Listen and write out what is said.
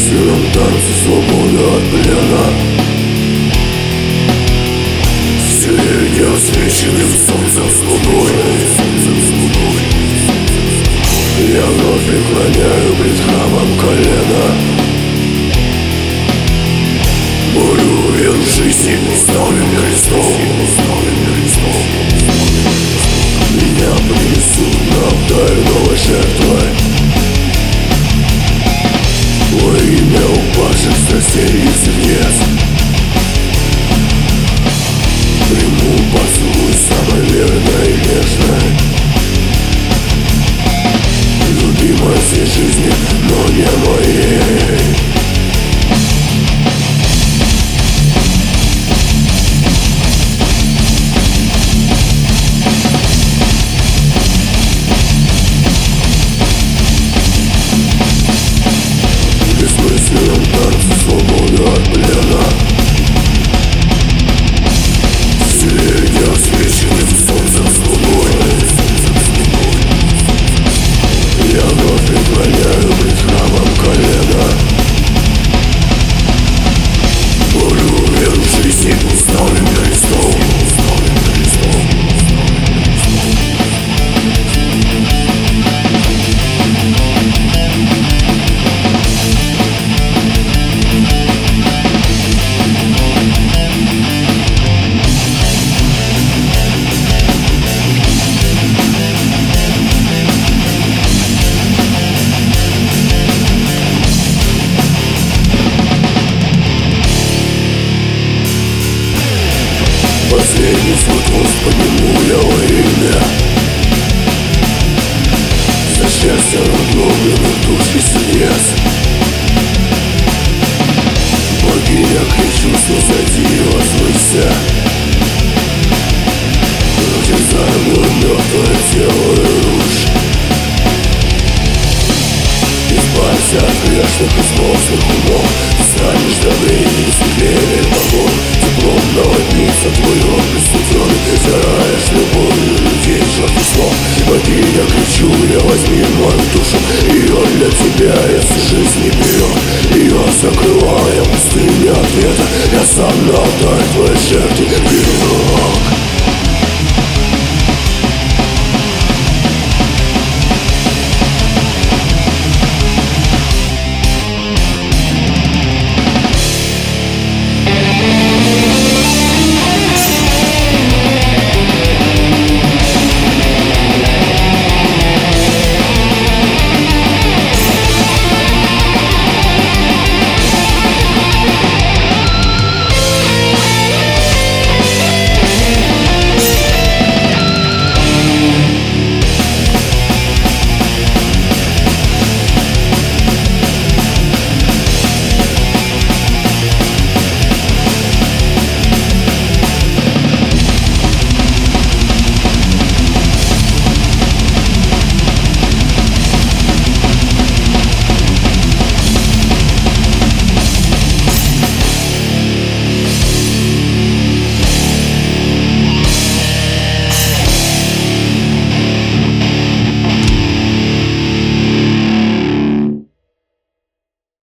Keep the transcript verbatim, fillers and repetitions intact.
бессмысленном танце свободы от плена. Сирени, освещенным солнцем спокойной. Я вновь преклоняю пред храмом колено. Мой уверен в жизни ставлен крестом. Меня принесут на алтарь новой жертвой. Во имя упавших страстей и сердец приму поцелуй самой верной и нежной, любимой всей жизни, но не моей. Бессмысленном танце свободы от плена. Сирени, освещенным солнцем спокойной. Я вновь преклоняю пред храмом колено. Боль уверен в жизни ставлен крестом. Последний свой тост подниму я во имя за счастье разгромленных душ и сердец. Богиня, кричу, снизойди и возвысься. Разрезаемую мертвое тело и руш. Избавься от грешных и злостных умов. Ты станешь добрее и светлее богов. Теплом наводнится твой рот преступленный. Ты зараешь любовью людей жертвы слов. Богиня, кричу я, возьми мою душу. Ее для тебя я всю жизнь не берет. Ее закрывая пустыня ответа. Я сам на алтарь твоей жертве берег.